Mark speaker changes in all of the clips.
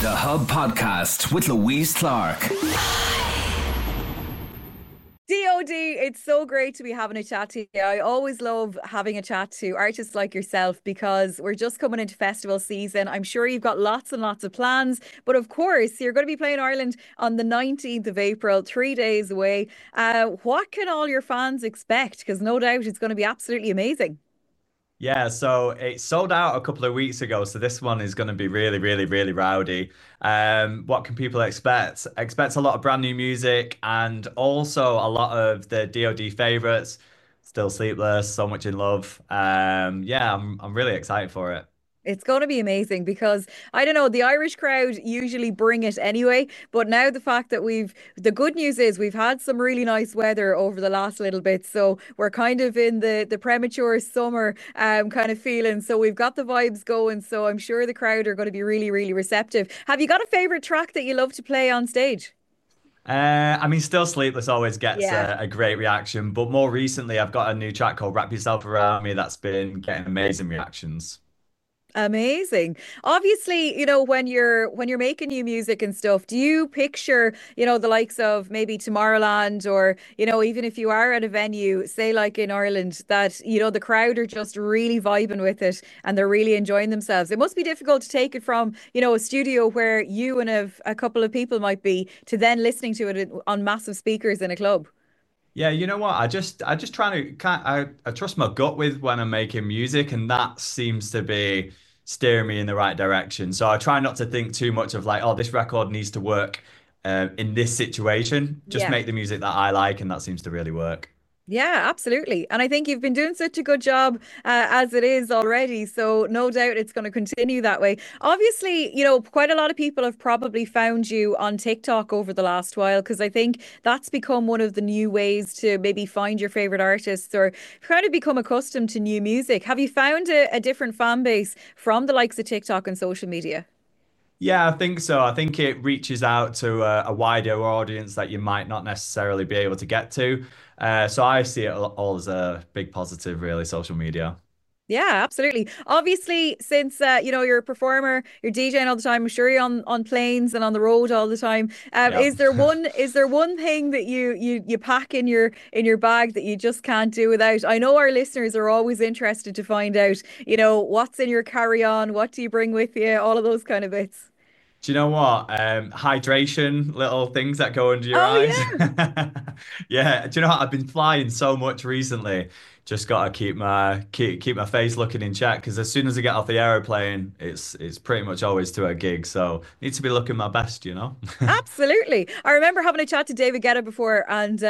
Speaker 1: The Hub Podcast with Louise Clark.
Speaker 2: DOD, it's so great to be having a chat to you. I always love having a chat to artists like yourself because we're just coming into festival season. I'm sure you've got lots and lots of plans, but of course, you're going to be playing Ireland on the 19th of April, 3 days away. What can all your fans expect? Because no doubt it's going to be absolutely amazing.
Speaker 3: Yeah, so it sold out a couple of weeks ago, so this one is going to be really, really, really rowdy. What can people expect? Expect a lot of brand new music and also a lot of the DoD favorites. Still Sleepless, So Much in Love. Yeah, I'm really excited for it.
Speaker 2: It's going to be amazing because I don't know, the Irish crowd usually bring it anyway. But now the fact that the good news is we've had some really nice weather over the last little bit. So we're kind of in the premature summer kind of feeling. So we've got the vibes going. So I'm sure the crowd are going to be really, really receptive. Have you got a favorite track that you love to play on stage?
Speaker 3: I mean, Still Sleepless always gets
Speaker 2: Yeah.
Speaker 3: a great reaction, but more recently, I've got a new track called Wrap Yourself Around Me that's been getting amazing reactions.
Speaker 2: Amazing. Obviously, when you're making new music and stuff, do you picture, the likes of maybe Tomorrowland or, even if you are at a venue, say like in Ireland, that, the crowd are just really vibing with it and they're really enjoying themselves. It must be difficult to take it from, a studio where you and a couple of people might be to then listening to it on massive speakers in a club.
Speaker 3: Yeah, you know what? I just try to kind I trust my gut with when I'm making music, and that seems to be steering me in the right direction. So I try not to think too much of like, oh, this record needs to work in this situation. Just
Speaker 2: Yeah.
Speaker 3: make the music that I like, and that seems to really work.
Speaker 2: Yeah, absolutely. And I think you've been doing such a good job as it is already. So no doubt it's going to continue that way. Obviously, quite a lot of people have probably found you on TikTok over the last while because I think that's become one of the new ways to maybe find your favorite artists or kind of become accustomed to new music. Have you found a different fan base from the likes of TikTok and social media?
Speaker 3: Yeah, I think so. I think it reaches out to a wider audience that you might not necessarily be able to get to. So I see it all as a big positive, really, social media.
Speaker 2: Yeah, absolutely. Obviously, since you're a performer, you're DJing all the time. I'm sure you're on planes and on the road all the time.
Speaker 3: Yeah.
Speaker 2: Is there one thing that you pack in your bag that you just can't do without? I know our listeners are always interested to find out, what's in your carry-on, what do you bring with you, all of those kind of bits.
Speaker 3: Do you know what? Hydration, little things that go under your
Speaker 2: Oh
Speaker 3: eyes.
Speaker 2: yeah.
Speaker 3: Yeah. Do you know what? I've been flying so much recently. Just gotta keep my face looking in check because as soon as I get off the aeroplane, it's pretty much always to a gig. So need to be looking my best, you know?
Speaker 2: Absolutely. I remember having a chat to David Guetta before, and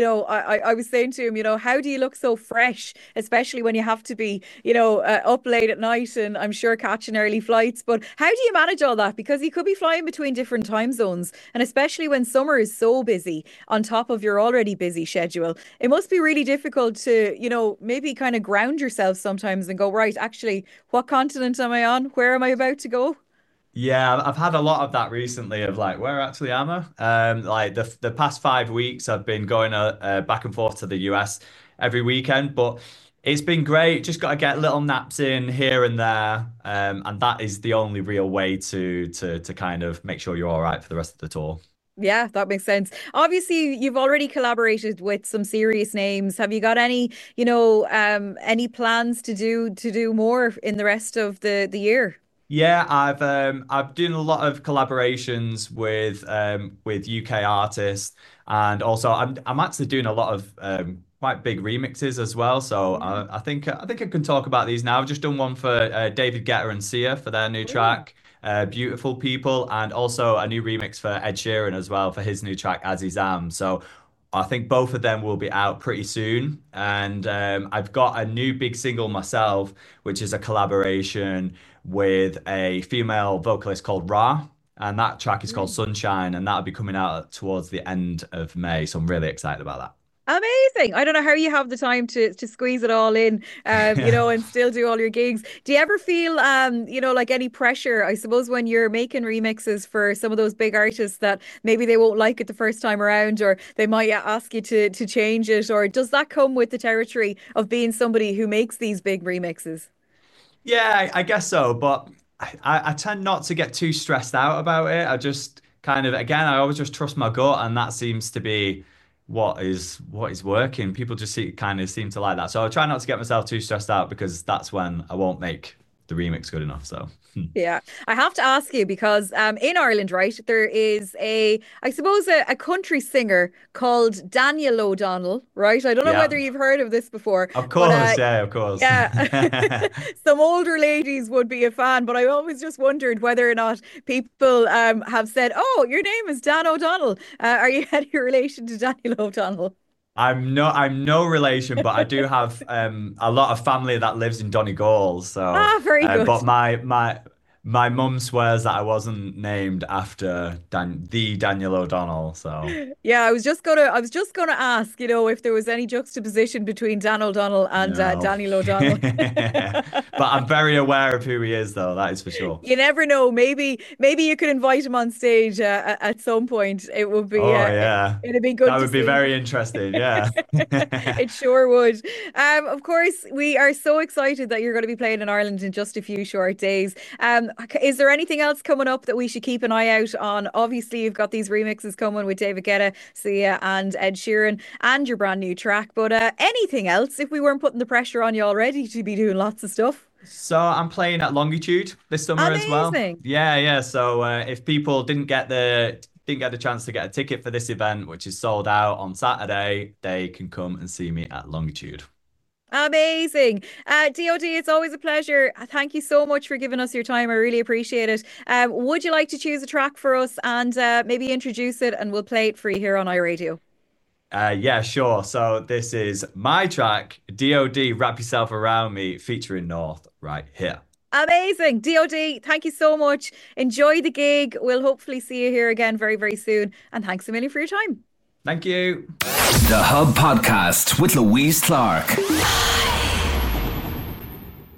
Speaker 2: I was saying to him, how do you look so fresh, especially when you have to be, up late at night, and I'm sure catching early flights. But how do you manage all that? Because you could be flying between different time zones, and especially when summer is so busy, on top of your already busy schedule, it must be really difficult to, maybe kind of ground yourself sometimes and go, right, actually, what continent am I on? Where am I about to go?
Speaker 3: Yeah, I've had a lot of that recently of like, where actually am I? Like the past 5 weeks, I've been going back and forth to the US every weekend, but it's been great. Just got to get little naps in here and there, and that is the only real way to kind of make sure you're all right for the rest of the tour.
Speaker 2: Yeah, that makes sense. Obviously, you've already collaborated with some serious names. Have you got any plans to do more in the rest of the year?
Speaker 3: Yeah, I've done a lot of collaborations with UK artists, and also I'm actually doing a lot of quite big remixes as well. So
Speaker 2: Yeah.
Speaker 3: I think I can talk about these now. I've just done one for David Guetta and Sia for their new
Speaker 2: Ooh.
Speaker 3: track, "Beautiful People," and also a new remix for Ed Sheeran as well for his new track "As Is Am." So I think both of them will be out pretty soon, and I've got a new big single myself, which is a collaboration with a female vocalist called Ra. And that track is called Sunshine, and that'll be coming out towards the end of May. So I'm really excited about
Speaker 2: Amazing. I don't know how you have the time to squeeze it all in,
Speaker 3: that. Yeah.
Speaker 2: and still do all your gigs. Do you ever feel, like any pressure, I suppose, when you're making remixes for some of those big artists that maybe they won't like it the first time around, or they might ask you to change it, or does that come with the territory of being somebody who makes these big remixes?
Speaker 3: Yeah, I guess so. But I tend not to get too stressed out about it. I just kind of, again, I always just trust my gut, and that seems to be what is working. People just kind of seem to like that. So I try not to get myself too stressed out because that's when I won't make the remix good enough. So
Speaker 2: Yeah, I have to ask you because in Ireland, right, there is I suppose, a country singer called Daniel O'Donnell, right? I don't know
Speaker 3: yeah,
Speaker 2: whether you've heard of this before,
Speaker 3: of
Speaker 2: but
Speaker 3: course, yeah, of course.
Speaker 2: yeah, some older ladies would be a fan, but I always just wondered whether or not people have said, "Oh, your name is Dan O'Donnell. Are you any relation to Daniel O'Donnell?"
Speaker 3: I'm no relation, but I do have a lot of family that lives in Donegal. So,
Speaker 2: Ah, very good.
Speaker 3: but my mum swears that I wasn't named after the Daniel O'Donnell. So
Speaker 2: Yeah, I was just gonna ask, if there was any juxtaposition between Dan O'Donnell and
Speaker 3: no,
Speaker 2: Daniel O'Donnell.
Speaker 3: but I'm very aware of who he is, though. That is for sure.
Speaker 2: You never know. Maybe you could invite him on stage at some point. It would be
Speaker 3: Oh yeah,
Speaker 2: it'd be
Speaker 3: that
Speaker 2: good to
Speaker 3: would be
Speaker 2: see.
Speaker 3: very interesting. Yeah.
Speaker 2: It sure would. Of course, we are so excited that you're going to be playing in Ireland in just a few short days. Is there anything else coming up that we should keep an eye out on? Obviously, you've got these remixes coming with David Guetta, Sia, and Ed Sheeran, and your brand new track. But anything else, if we weren't putting the pressure on you already to be doing lots of stuff?
Speaker 3: So I'm playing at Longitude this summer as well.
Speaker 2: Amazing.
Speaker 3: Yeah, yeah. So if people didn't get the chance to get a ticket for this event, which is sold out on Saturday, they can come and see me at Longitude.
Speaker 2: Amazing. DOD, it's always a pleasure. Thank you so much for giving us your time. I really appreciate it. Would you like to choose a track for us and maybe introduce it, and we'll play it for you here on iRadio?
Speaker 3: Yeah, sure. So this is my track, DOD, Wrap Yourself Around Me, featuring North, right here.
Speaker 2: Amazing. DOD, thank you so much. Enjoy the gig. We'll hopefully see you here again very, very soon. And thanks a million for your time.
Speaker 3: Thank you.
Speaker 1: The Hub Podcast with Louise Clark.